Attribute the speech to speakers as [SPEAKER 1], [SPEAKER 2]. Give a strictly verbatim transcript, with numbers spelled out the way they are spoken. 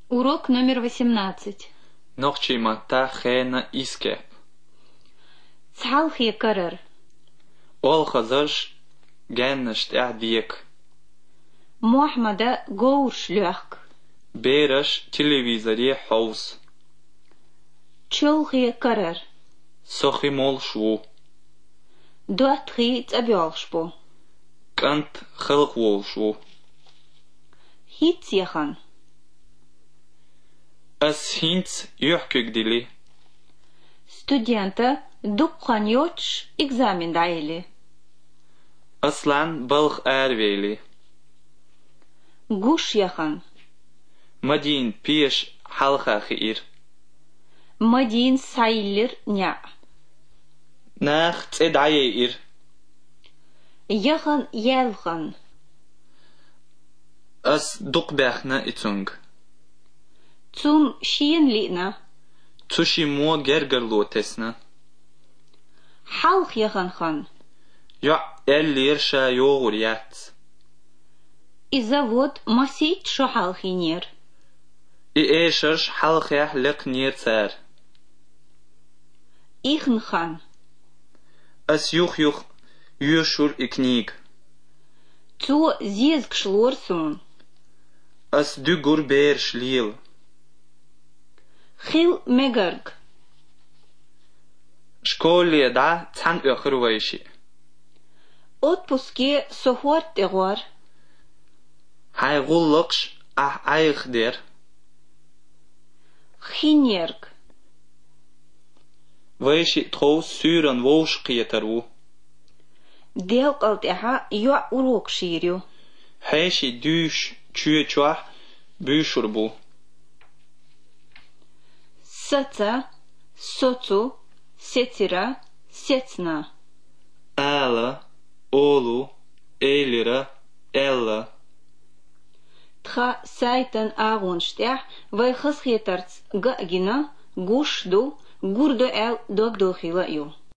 [SPEAKER 1] Урок номер восемнадцать.
[SPEAKER 2] Нохчима та хена искеп.
[SPEAKER 1] Цхалх якарар.
[SPEAKER 2] Ол хазаш геннашт аhdиек.
[SPEAKER 1] Мухаммада гоурш люхк.
[SPEAKER 2] Бераш телевизоре хаус.
[SPEAKER 1] Чулх якарар.
[SPEAKER 2] Сохи мол шву.
[SPEAKER 1] Дуатхи цабиолшпо.
[SPEAKER 2] Кант хылк вол шву.
[SPEAKER 1] Хитс яхан.
[SPEAKER 2] As hints юхкюк дили.
[SPEAKER 1] Студента дукхан йоч экзамен дайли.
[SPEAKER 2] Аслан балх арвейли.
[SPEAKER 1] Гуш яхан.
[SPEAKER 2] Мадин пиш халха хир.
[SPEAKER 1] Мадин сайлер ня.
[SPEAKER 2] Нах цедайир.
[SPEAKER 1] Яхан ялхан.
[SPEAKER 2] As дукбахна итунг.
[SPEAKER 1] Цум шиен лина.
[SPEAKER 2] Цуши мо гергерлотесна.
[SPEAKER 1] Халх яхан хан.
[SPEAKER 2] Я эллирша йогурят.
[SPEAKER 1] И завод масить шо халхинер.
[SPEAKER 2] И эшерш халхях лек нирцар.
[SPEAKER 1] Ихн хан.
[SPEAKER 2] As юх юх юшур и книг.
[SPEAKER 1] Цу зизг шлорсун.
[SPEAKER 2] As дугур бер шлил.
[SPEAKER 1] Хил мегарг.
[SPEAKER 2] Школе да цан өхрвайши.
[SPEAKER 1] Отпуске сохварт эгвар.
[SPEAKER 2] Хайгуллыкш ах айхдер.
[SPEAKER 1] Хинерг.
[SPEAKER 2] Вайши тхоу сюран вош қиятару.
[SPEAKER 1] Дел калтеха юа урок ширю.
[SPEAKER 2] Хайши дюш чуе чуах бюшурбу.
[SPEAKER 1] Саца, соцу, сетира, сецна.
[SPEAKER 2] Ала, олу, эйлира, элла.
[SPEAKER 1] Тха сайтан агунштях вайхас хетарц гагина гушду гурдо эл догдохила ю.